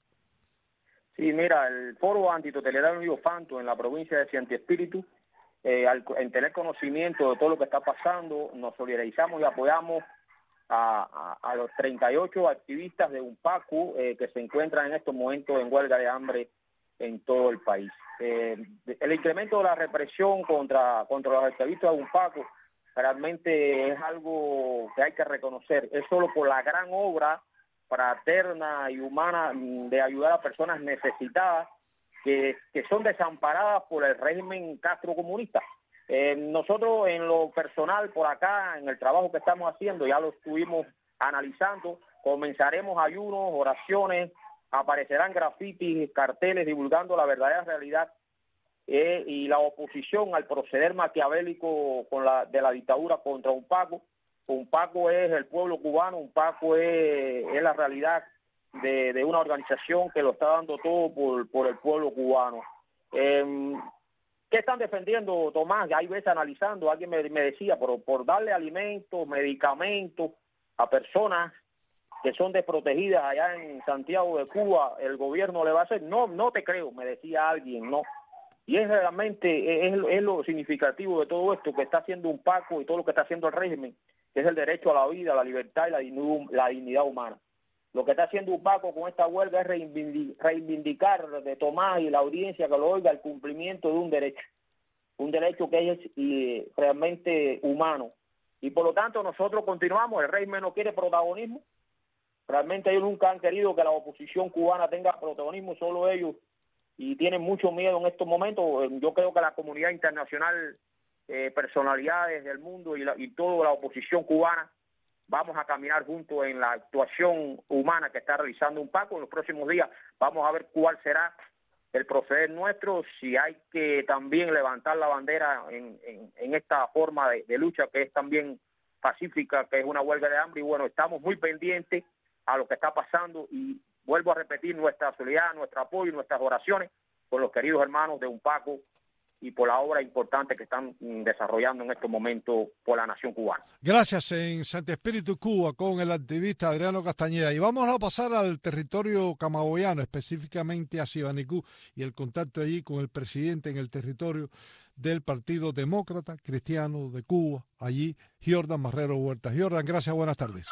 Sí, mira, el Foro Antitotalitario Unido FANTU en la provincia de Santi Espíritu, eh, al en tener conocimiento de todo lo que está pasando, nos solidarizamos y apoyamos a, a, a los treinta y ocho activistas de UNPACU eh, que se encuentran en estos momentos en huelga de hambre en todo el país. Eh, el incremento de la represión contra, contra los activistas de UNPACU realmente es algo que hay que reconocer. Es solo por la gran obra fraterna y humana de ayudar a personas necesitadas que, que son desamparadas por el régimen castrocomunista. Eh, nosotros en lo personal por acá, en el trabajo que estamos haciendo, ya lo estuvimos analizando, comenzaremos ayunos, oraciones, aparecerán grafitis, carteles divulgando la verdadera realidad eh, y la oposición al proceder maquiavélico con la, de la dictadura contra UNPACU. UNPACU es el pueblo cubano, UNPACU es, es la realidad de, de una organización que lo está dando todo por, por el pueblo cubano. Eh, ¿Qué están defendiendo, Tomás? Hay veces analizando, alguien me, me decía, por, por darle alimentos, medicamentos a personas que son desprotegidas allá en Santiago de Cuba, el gobierno le va a hacer. No, no te creo, me decía alguien, no. Y es realmente, es, es lo significativo de todo esto que está haciendo UNPACU y todo lo que está haciendo el régimen, que es el derecho a la vida, a la libertad y la dignidad, la dignidad humana. Lo que está haciendo UNPACU con esta huelga es reivindicar de Tomás y la audiencia que lo oiga el cumplimiento de un derecho, un derecho que es y, realmente humano. Y por lo tanto nosotros continuamos, el régimen no quiere protagonismo, realmente ellos nunca han querido que la oposición cubana tenga protagonismo, solo ellos, y tienen mucho miedo en estos momentos. Yo creo que la comunidad internacional, eh, personalidades del mundo y, la, y toda la oposición cubana, vamos a caminar juntos en la actuación humana que está realizando UNPACU. En los próximos días vamos a ver cuál será el proceder nuestro, si hay que también levantar la bandera en, en, en esta forma de, de lucha que es también pacífica, que es una huelga de hambre, y bueno, estamos muy pendientes a lo que está pasando y vuelvo a repetir nuestra solidaridad, nuestro apoyo y nuestras oraciones por los queridos hermanos de UNPACO y por la obra importante que están desarrollando en estos momentos por la nación cubana. Gracias. En Santi Espíritu, Cuba, con el activista Adriano Castañeda. Y vamos a pasar al territorio camagüeyano, específicamente a Sibanicú, y el contacto allí con el presidente en el territorio del Partido Demócrata Cristiano de Cuba, allí, Jordan Marrero Huerta. Jordan, gracias, buenas tardes.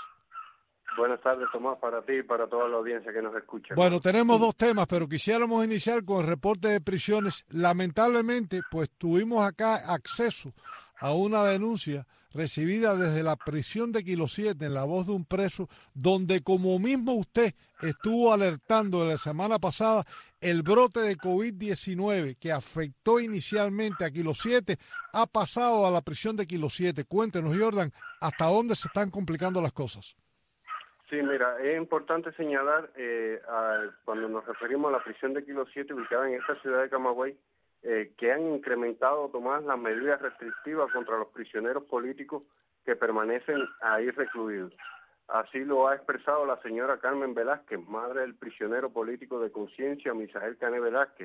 Buenas tardes, Tomás, para ti y para toda la audiencia que nos escucha. Bueno, tenemos dos temas, pero quisiéramos iniciar con el reporte de prisiones. Lamentablemente, pues tuvimos acá acceso a una denuncia recibida desde la prisión de Kilo siete en la voz de un preso, donde como mismo usted estuvo alertando la semana pasada, el brote de COVID diecinueve que afectó inicialmente a Kilo siete ha pasado a la prisión de Kilo siete. Cuéntenos, Jordan, ¿hasta dónde se están complicando las cosas? Sí, mira, es importante señalar, eh, a, cuando nos referimos a la prisión de Kilo siete ubicada en esta ciudad de Camagüey, eh, que han incrementado, Tomás, las medidas restrictivas contra los prisioneros políticos que permanecen ahí recluidos. Así lo ha expresado la señora Carmen Velázquez, madre del prisionero político de conciencia Misael Cané Velázquez,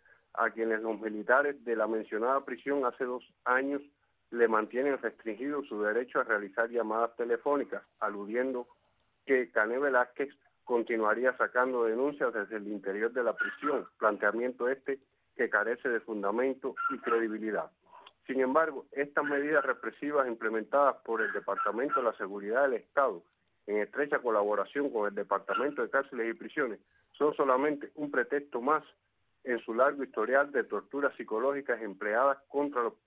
a quienes los militares de la mencionada prisión hace dos años le mantienen restringido su derecho a realizar llamadas telefónicas, aludiendo que Cané Velázquez continuaría sacando denuncias desde el interior de la prisión, planteamiento este que carece de fundamento y credibilidad. Sin embargo, estas medidas represivas implementadas por el Departamento de la Seguridad del Estado, en estrecha colaboración con el Departamento de Cárceles y Prisiones, son solamente un pretexto más en su largo historial de torturas psicológicas empleadas contra los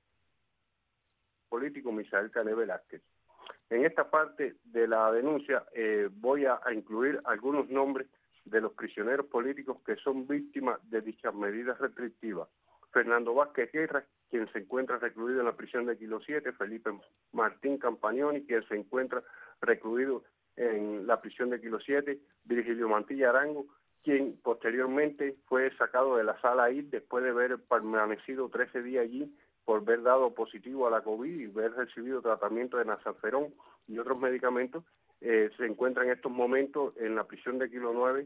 políticos Misael Cané Velázquez. En esta parte de la denuncia eh, voy a, a incluir algunos nombres de los prisioneros políticos que son víctimas de dichas medidas restrictivas. Fernando Vázquez Guerra, quien se encuentra recluido en la prisión de Kilo siete, Felipe Martín Campagnoni, quien se encuentra recluido en la prisión de Kilo siete, Virgilio Mantilla Arango, quien posteriormente fue sacado de la sala I después de haber permanecido trece días allí por haber dado positivo a la COVID y haber recibido tratamiento de nasalferón y otros medicamentos, eh, se encuentra en estos momentos en la prisión de Kilo nueve,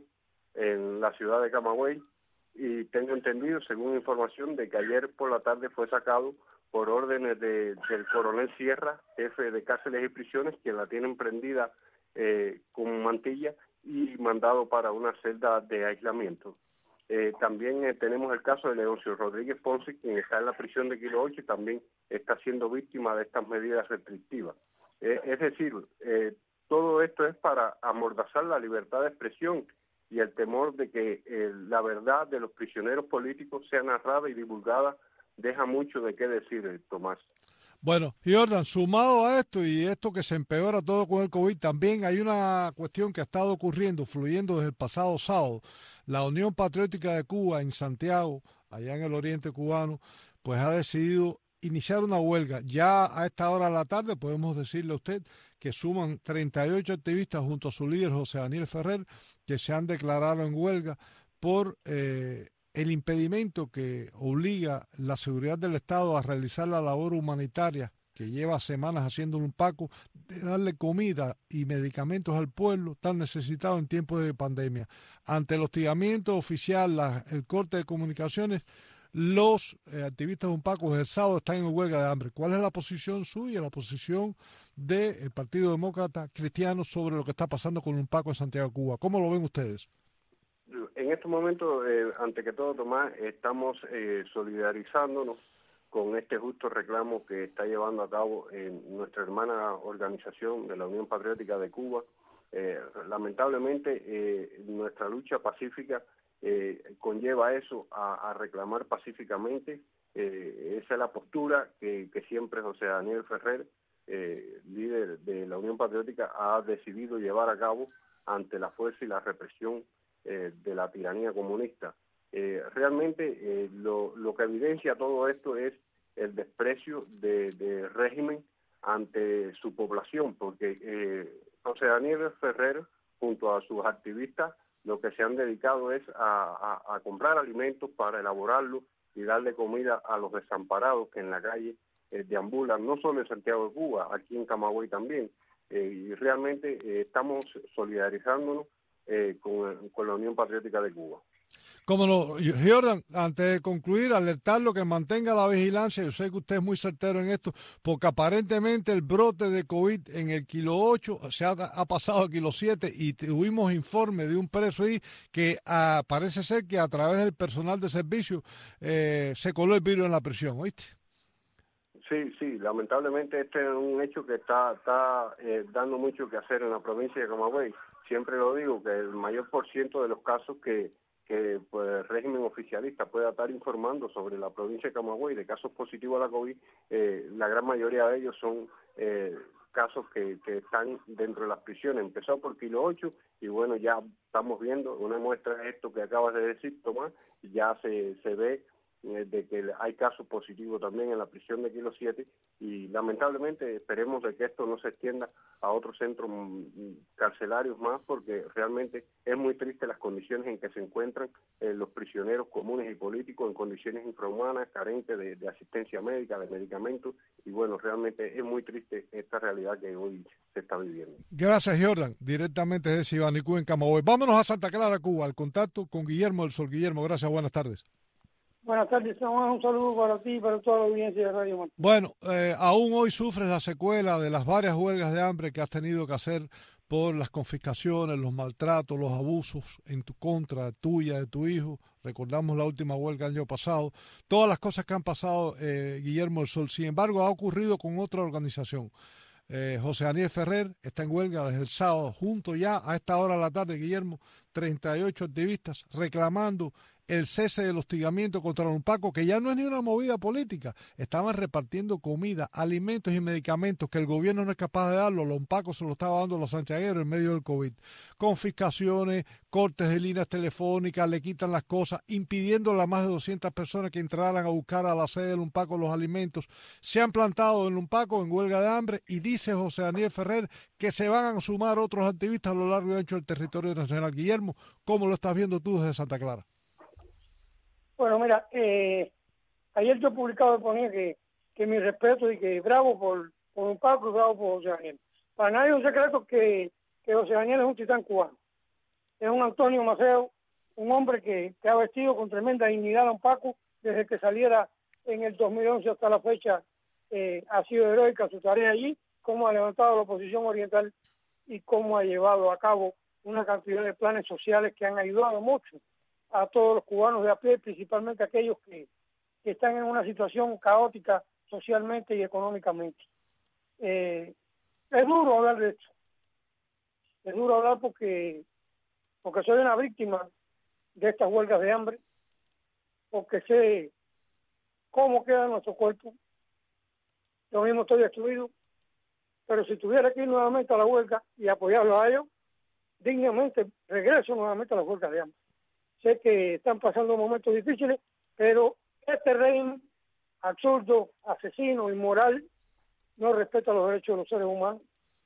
en la ciudad de Camagüey, y tengo entendido, según información, de que ayer por la tarde fue sacado por órdenes de, del coronel Sierra, jefe de cárceles y prisiones, quien la tienen prendida eh, con mantilla y mandado para una celda de aislamiento. Eh, también eh, tenemos el caso de Leoncio Rodríguez Ponce, quien está en la prisión de Kilo ocho y también está siendo víctima de estas medidas restrictivas. Eh, es decir, eh, todo esto es para amordazar la libertad de expresión y el temor de que eh, la verdad de los prisioneros políticos sea narrada y divulgada deja mucho de qué decir, eh, Tomás. Bueno, Jordan, sumado a esto y esto que se empeora todo con el COVID, también hay una cuestión que ha estado ocurriendo, fluyendo desde el pasado sábado. La Unión Patriótica de Cuba en Santiago, allá en el oriente cubano, pues ha decidido iniciar una huelga. Ya a esta hora de la tarde podemos decirle a usted que suman treinta y ocho activistas junto a su líder José Daniel Ferrer, que se han declarado en huelga por eh, el impedimento que obliga la seguridad del Estado a realizar la labor humanitaria que lleva semanas haciendo un Paco, de darle comida y medicamentos al pueblo tan necesitado en tiempos de pandemia. Ante el hostigamiento oficial, la, el corte de comunicaciones, los eh, activistas de UNPACO desde el sábado están en huelga de hambre. ¿Cuál es la posición suya, la posición del Partido Demócrata Cristiano sobre lo que está pasando con UNPACO en Santiago de Cuba? ¿Cómo lo ven ustedes? En estos momentos, eh, ante que todo, Tomás, estamos eh, solidarizándonos con este justo reclamo que está llevando a cabo en nuestra hermana organización de la Unión Patriótica de Cuba. Eh, lamentablemente, eh, nuestra lucha pacífica eh, conlleva eso, a, a reclamar pacíficamente. Eh, esa es la postura que, que siempre José Daniel Ferrer, eh, líder de la Unión Patriótica, ha decidido llevar a cabo ante la fuerza y la represión eh, de la tiranía comunista. Eh, realmente eh, lo, lo que evidencia todo esto es el desprecio del de régimen ante su población, porque eh, José Daniel Ferrer, junto a sus activistas, lo que se han dedicado es a, a, a comprar alimentos para elaborarlos y darle comida a los desamparados que en la calle eh, deambulan, no solo en Santiago de Cuba, aquí en Camagüey también. Eh, y realmente eh, estamos solidarizándonos eh, con, con la Unión Patriótica de Cuba. Como no, Jordan, antes de concluir, alertarlo que mantenga la vigilancia. Yo sé que usted es muy certero en esto, porque aparentemente el brote de COVID en el kilo ocho se ha, ha pasado al kilo siete y tuvimos informe de un preso ahí que ah, parece ser que a través del personal de servicio eh, se coló el virus en la prisión, ¿oíste? Sí, sí, lamentablemente este es un hecho que está, está eh, dando mucho que hacer en la provincia de Camagüey. Siempre lo digo, que el mayor por ciento de los casos que que pues, el régimen oficialista pueda estar informando sobre la provincia de Camagüey de casos positivos a la COVID, eh, la gran mayoría de ellos son eh, casos que, que están dentro de las prisiones. Empezó por kilo ocho y bueno, ya estamos viendo una muestra de esto que acabas de decir, Tomás, y ya se, se ve eh, de que hay casos positivos también en la prisión de kilo siete y lamentablemente esperemos de que esto no se extienda a otros centros carcelarios más, porque realmente es muy triste las condiciones en que se encuentran eh, los prisioneros comunes y políticos, en condiciones infrahumanas, carentes de, de asistencia médica, de medicamentos, y bueno, realmente es muy triste esta realidad que hoy se está viviendo. Gracias, Jordan, directamente desde Ibanicú en Camagüey. Vámonos a Santa Clara, Cuba, al contacto con Guillermo del Sol. Guillermo, gracias, buenas tardes. Buenas tardes, un saludo para ti y para toda la audiencia de Radio Martín. Bueno, eh, aún hoy sufres la secuela de las varias huelgas de hambre que has tenido que hacer por las confiscaciones, los maltratos, los abusos en tu contra, tuya, de tu hijo. Recordamos la última huelga el año pasado. Todas las cosas que han pasado, eh, Guillermo del Sol. Sin embargo, ha ocurrido con otra organización. Eh, José Daniel Ferrer está en huelga desde el sábado, junto ya a esta hora de la tarde, Guillermo, treinta y ocho activistas reclamando el cese del hostigamiento contra los UNPACO, que ya no es ni una movida política. Estaban repartiendo comida, alimentos y medicamentos que el gobierno no es capaz de darlo. Los UNPACO se lo estaba dando a los santiagueros en medio del COVID. Confiscaciones, cortes de líneas telefónicas, le quitan las cosas, impidiéndole a más de doscientas personas que entraran a buscar a la sede del UNPACO los alimentos. Se han plantado en el UNPACO en huelga de hambre y dice José Daniel Ferrer que se van a sumar otros activistas a lo largo y ancho del territorio nacional. Guillermo, ¿cómo lo estás viendo tú desde Santa Clara? Bueno, mira, eh, ayer yo he publicado y ponía que, que mi respeto y que bravo por, por UNPACO y bravo por José Daniel. Para nadie es un secreto que, que José Daniel es un titán cubano. Es un Antonio Maceo, un hombre que, que ha vestido con tremenda dignidad a UNPACO desde que saliera en el dos mil once hasta la fecha. Eh, ha sido heroica su tarea allí, cómo ha levantado la oposición oriental y cómo ha llevado a cabo una cantidad de planes sociales que han ayudado mucho a todos los cubanos de a pie, principalmente aquellos que, que están en una situación caótica socialmente y económicamente. Eh, es duro hablar de esto. Es duro hablar porque, porque soy una víctima de estas huelgas de hambre, porque sé cómo queda nuestro cuerpo. Yo mismo estoy destruido, pero si tuviera que ir nuevamente a la huelga y apoyarlo a ellos, dignamente regreso nuevamente a las huelgas de hambre. Sé que están pasando momentos difíciles, pero este régimen absurdo, asesino, inmoral, no respeta los derechos de los seres humanos.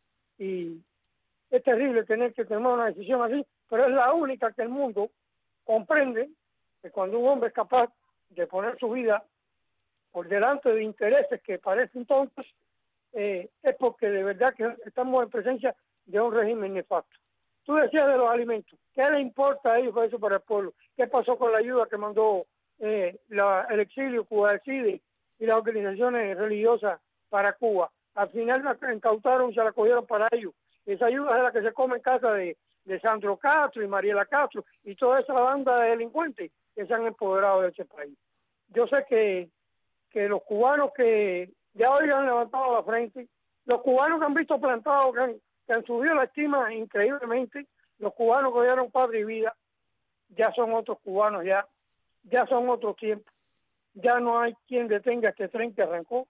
Y es terrible tener que tomar una decisión así, pero es la única que el mundo comprende, que cuando un hombre es capaz de poner su vida por delante de intereses que parecen tontos, eh, es porque de verdad que estamos en presencia de un régimen nefasto. Tú decías de los alimentos. ¿Qué le importa a ellos eso para el pueblo? ¿Qué pasó con la ayuda que mandó eh, la, el exilio, Cuba Decide y las organizaciones religiosas para Cuba? Al final la incautaron y se la cogieron para ellos. Esa ayuda es la que se come en casa de, de Sandro Castro y Mariela Castro y toda esa banda de delincuentes que se han empoderado de ese país. Yo sé que, que los cubanos que ya hoy han levantado la frente, los cubanos que han visto plantados, que han que han subido la estima increíblemente, los cubanos que dieron padre y vida, ya son otros cubanos, ya ya son otros tiempos, ya no hay quien detenga este tren que arrancó,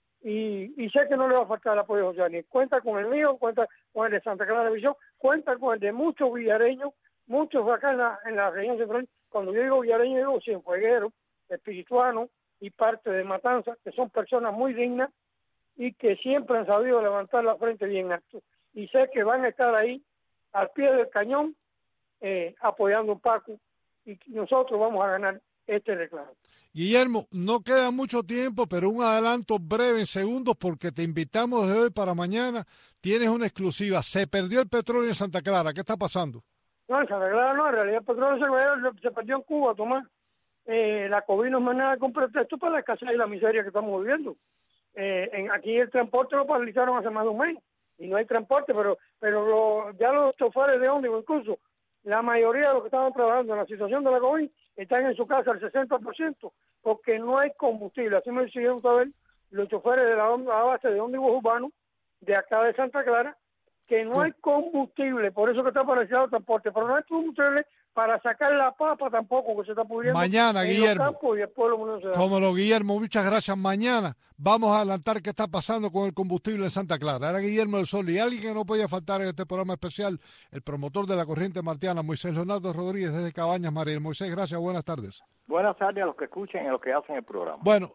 y, y sé que no le va a faltar el apoyo de José Daniel. Cuenta con el mío, cuenta con el de Santa Clara de Visión, cuenta con el de muchos villareños, muchos acá en la, en la región central. Cuando yo digo villareños, digo cienfuegueros, espirituanos y parte de Matanza, que son personas muy dignas y que siempre han sabido levantar la frente bien alto. Y sé que van a estar ahí al pie del cañón eh, apoyando a Paco, y nosotros vamos a ganar este reclamo. Guillermo, no queda mucho tiempo, pero un adelanto breve en segundos porque te invitamos de hoy para mañana. Tienes una exclusiva. Se perdió el petróleo en Santa Clara. ¿Qué está pasando? No, en Santa Clara no. En realidad el petróleo se, se perdió en Cuba, Tomás. Eh, la COVID no es más nada con pretexto para la escasez y la miseria que estamos viviendo. Eh, en, aquí el transporte lo paralizaron hace más de un mes y no hay transporte, pero pero lo, ya los choferes de ómnibus, incluso la mayoría de los que estaban trabajando en la situación de la COVID están en su casa al sesenta por ciento porque no hay combustible. Así me decidieron saber los choferes de la, la base de ómnibus urbanos de acá de Santa Clara, que no sí. hay combustible, por eso que está paralizado el transporte, pero no hay combustible para sacar la papa tampoco, que se está pudriendo mañana, en Guillermo, los campos y el pueblo no se da. Como lo Guillermo, muchas gracias. Mañana vamos a adelantar qué está pasando con el combustible en Santa Clara. Era Guillermo del Sol y alguien que no podía faltar en este programa especial, el promotor de la corriente martiana, Moisés Leonardo Rodríguez, desde Cabañas, Mariel. Moisés, gracias, buenas tardes. Buenas tardes a los que escuchen y a los que hacen el programa. Bueno,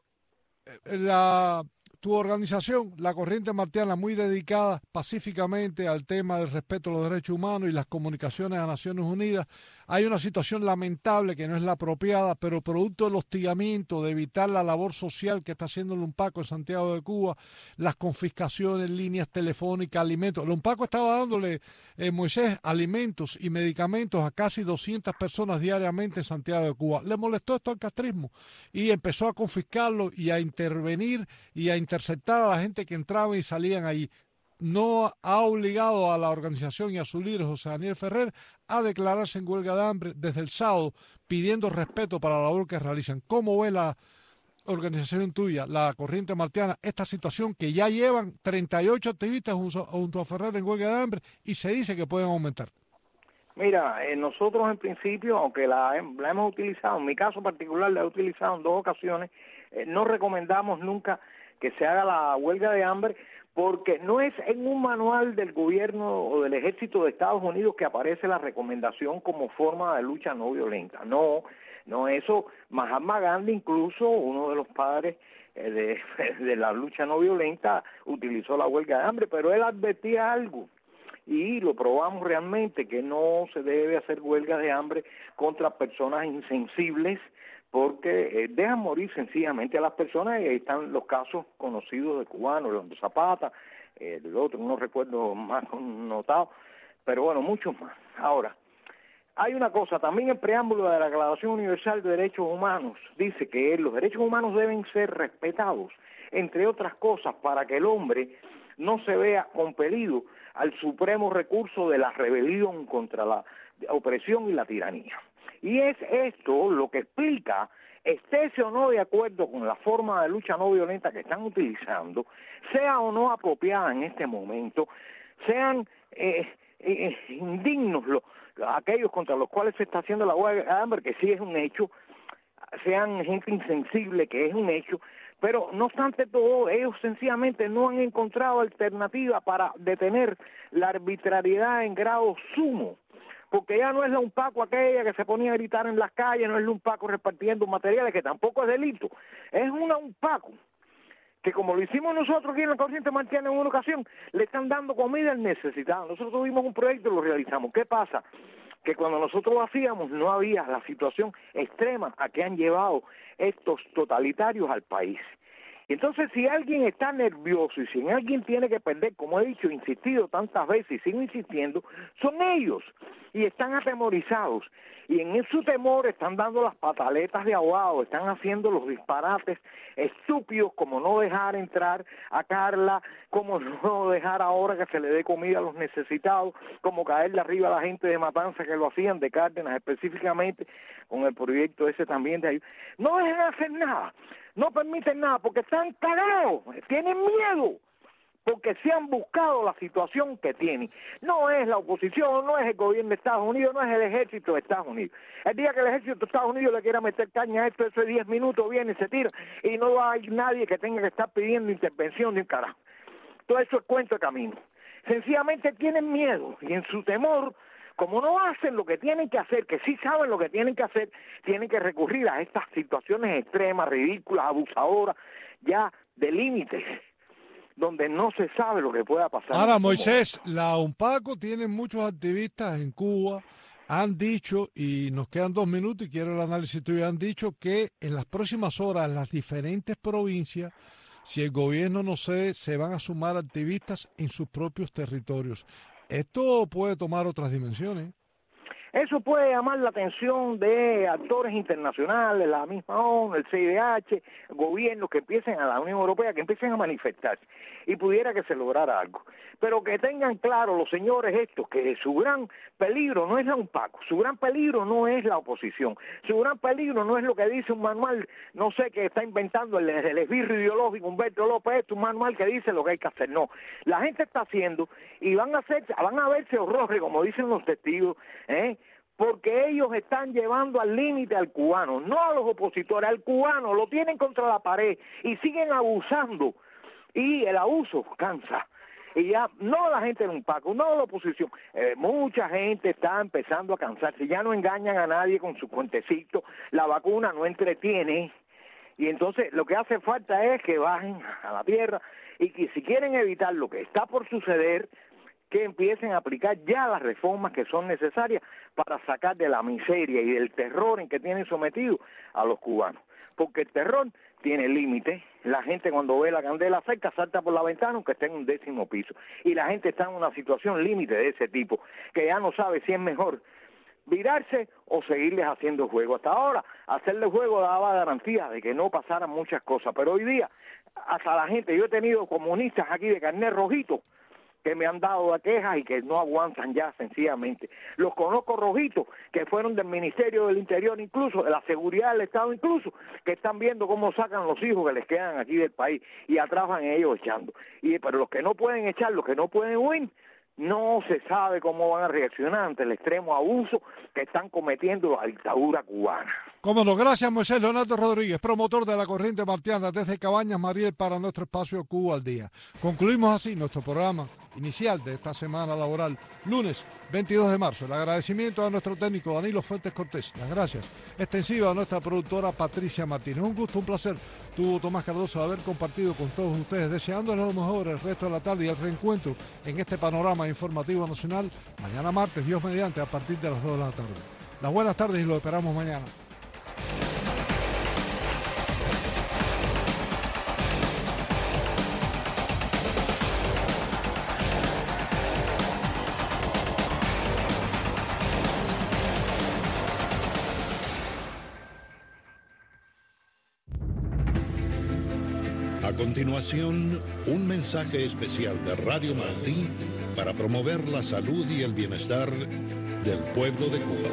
la... tu organización, la Corriente Martiana, muy dedicada pacíficamente al tema del respeto a los derechos humanos y las comunicaciones a Naciones Unidas. Hay una situación lamentable que no es la apropiada, pero producto del hostigamiento, de evitar la labor social que está haciendo el UNPACO en Santiago de Cuba, las confiscaciones, líneas telefónicas, alimentos. El UNPACO estaba dándole, eh, Moisés, alimentos y medicamentos a casi doscientas personas diariamente en Santiago de Cuba. Le molestó esto al castrismo y empezó a confiscarlo y a intervenir y a interceptar a la gente que entraba y salían ahí. No ha obligado a la organización y a su líder, José Daniel Ferrer, a declararse en huelga de hambre desde el sábado, pidiendo respeto para la labor que realizan. ¿Cómo ve la organización tuya, la Corriente Martiana, esta situación que ya llevan treinta y ocho activistas junto a Ferrer en huelga de hambre y se dice que pueden aumentar? Mira, eh, nosotros en principio, aunque la, la hemos utilizado, en mi caso particular la he utilizado en dos ocasiones, eh, no recomendamos nunca que se haga la huelga de hambre, porque no es en un manual del gobierno o del ejército de Estados Unidos que aparece la recomendación como forma de lucha no violenta. No, no, eso, Mahatma Gandhi, incluso uno de los padres eh, de, de la lucha no violenta, utilizó la huelga de hambre, pero él advertía algo, y lo probamos realmente, que no se debe hacer huelga de hambre contra personas insensibles, porque eh, dejan morir sencillamente a las personas, y ahí están los casos conocidos de cubanos, Leandro Zapata, eh, el otro, no recuerdo más notado, pero bueno, muchos más. Ahora, hay una cosa, también el preámbulo de la Declaración Universal de Derechos Humanos dice que los derechos humanos deben ser respetados, entre otras cosas, para que el hombre no se vea compelido al supremo recurso de la rebelión contra la opresión y la tiranía. Y es esto lo que explica, estése o no de acuerdo con la forma de lucha no violenta que están utilizando, sea o no apropiada en este momento, sean eh, eh, indignos los, aquellos contra los cuales se está haciendo la huelga de hambre, que sí es un hecho, sean gente insensible, que es un hecho, pero no obstante todo, ellos sencillamente no han encontrado alternativa para detener la arbitrariedad en grado sumo. Porque ya no es la UNPACO aquella que se ponía a gritar en las calles, no es la UNPACO repartiendo materiales, que tampoco es delito. Es una UNPACO que, como lo hicimos nosotros aquí en la Corriente Martiana en una ocasión, le están dando comida al necesitado. Nosotros tuvimos un proyecto y lo realizamos. ¿Qué pasa? Que cuando nosotros lo hacíamos no había la situación extrema a que han llevado estos totalitarios al país. Y entonces, si alguien está nervioso y si alguien tiene que perder, como he dicho, insistido tantas veces y sigo insistiendo, son ellos, y están atemorizados, y en su temor están dando las pataletas de ahogado, están haciendo los disparates estúpidos, como no dejar entrar a Carla, como no dejar ahora que se le dé comida a los necesitados, como caerle arriba a la gente de Matanza, que lo hacían, de Cárdenas específicamente, con el proyecto ese también de ahí. No dejen hacer nada. No permiten nada porque están cagados, tienen miedo, porque se han buscado la situación que tienen. No es la oposición, no es el gobierno de Estados Unidos, no es el ejército de Estados Unidos. El día que el ejército de Estados Unidos le quiera meter caña a esto, eso es diez minutos, viene y se tira, y no hay nadie que tenga que estar pidiendo intervención de un carajo. Todo eso es cuento de camino. Sencillamente tienen miedo, y en su temor, como no hacen lo que tienen que hacer, que sí saben lo que tienen que hacer, tienen que recurrir a estas situaciones extremas, ridículas, abusadoras, ya de límites, donde no se sabe lo que pueda pasar. Ahora, Moisés, la UNPACO tiene muchos activistas en Cuba, Han dicho, y nos quedan dos minutos y quiero el análisis tuyo, han dicho que en las próximas horas las diferentes provincias, si el gobierno no cede, se van a sumar activistas en sus propios territorios. Esto puede tomar otras dimensiones. Eso puede llamar la atención de actores internacionales, la misma ONU, el C I D H, gobiernos que empiecen a la Unión Europea, que empiecen a manifestarse y pudiera que se lograra algo. Pero que tengan claro los señores estos que su gran peligro no es la UNPACO, su gran peligro no es la oposición, su gran peligro no es lo que dice un manual, no sé, que está inventando el, el esbirro ideológico Humberto López, un manual que dice lo que hay que hacer. No, la gente está haciendo y van a hacer, van a verse horrores, como dicen los testigos, ¿eh? Porque ellos están llevando al límite al cubano, no a los opositores, al cubano, lo tienen contra la pared y siguen abusando, y el abuso cansa. Y ya, no la gente de un Paco, no la oposición, eh, mucha gente está empezando a cansarse, ya no engañan a nadie con su cuentecito, la vacuna no entretiene, y entonces lo que hace falta es que bajen a la tierra y que si quieren evitar lo que está por suceder, que empiecen a aplicar ya las reformas que son necesarias para sacar de la miseria y del terror en que tienen sometidos a los cubanos. Porque el terror tiene límite, la gente cuando ve la candela cerca salta por la ventana aunque esté en un décimo piso, y la gente está en una situación límite de ese tipo, que ya no sabe si es mejor virarse o seguirles haciendo juego. Hasta ahora, hacerle juego daba garantía de que no pasaran muchas cosas, pero hoy día, hasta la gente, yo he tenido comunistas aquí de carnet rojito, que me han dado a quejas y que no aguantan ya sencillamente. Los conozco rojitos que fueron del Ministerio del Interior incluso, de la Seguridad del Estado incluso, que están viendo cómo sacan los hijos que les quedan aquí del país y atrás van ellos echando. Y pero los que no pueden echar, los que no pueden huir, no se sabe cómo van a reaccionar ante el extremo abuso que están cometiendo la dictadura cubana. Cómo no, gracias Moisés Leonardo Rodríguez, promotor de la corriente martiana desde Cabañas Mariel para nuestro espacio Cuba al Día. Concluimos así nuestro programa inicial de esta semana laboral, lunes veintidós de marzo. El agradecimiento a nuestro técnico Danilo Fuentes Cortés. Las gracias extensivas a nuestra productora Patricia Martínez. Un gusto, un placer. Tuvo Tomás Cardoso de haber compartido con todos ustedes, deseándoles lo mejor el resto de la tarde y el reencuentro en este panorama informativo nacional mañana martes, Dios mediante, a partir de las dos de la tarde. Las buenas tardes y lo esperamos mañana. A continuación, un mensaje especial de Radio Martí para promover la salud y el bienestar del pueblo de Cuba.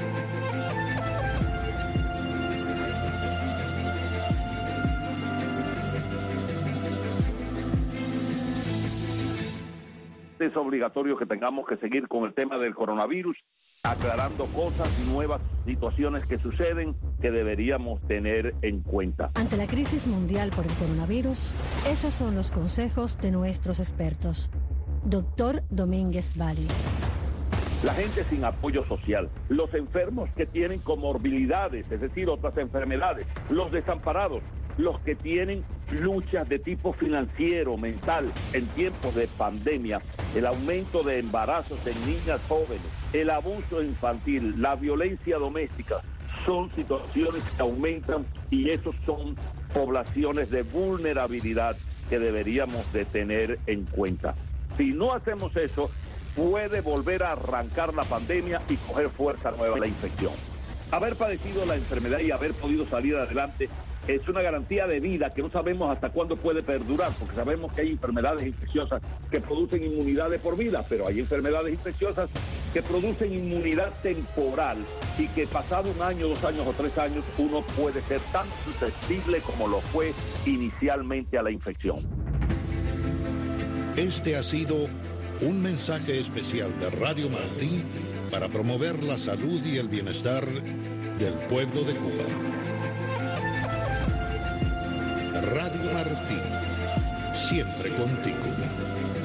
Es obligatorio que tengamos que seguir con el tema del coronavirus, aclarando cosas y nuevas situaciones que suceden que deberíamos tener en cuenta. Ante la crisis mundial por el coronavirus, esos son los consejos de nuestros expertos. Doctor Domínguez Bali. La gente sin apoyo social, los enfermos que tienen comorbilidades, es decir, otras enfermedades, los desamparados, los que tienen luchas de tipo financiero, mental, en tiempos de pandemia, el aumento de embarazos en niñas jóvenes, el abuso infantil, la violencia doméstica, son situaciones que aumentan y esos son poblaciones de vulnerabilidad que deberíamos de tener en cuenta. Si no hacemos eso, puede volver a arrancar la pandemia y coger fuerza nueva la infección. Haber padecido la enfermedad y haber podido salir adelante es una garantía de vida que no sabemos hasta cuándo puede perdurar, porque sabemos que hay enfermedades infecciosas que producen inmunidad de por vida, pero hay enfermedades infecciosas que producen inmunidad temporal y que pasado un año, dos años o tres años uno puede ser tan susceptible como lo fue inicialmente a la infección. Este ha sido un mensaje especial de Radio Martí para promover la salud y el bienestar del pueblo de Cuba. Radio Martí, siempre contigo.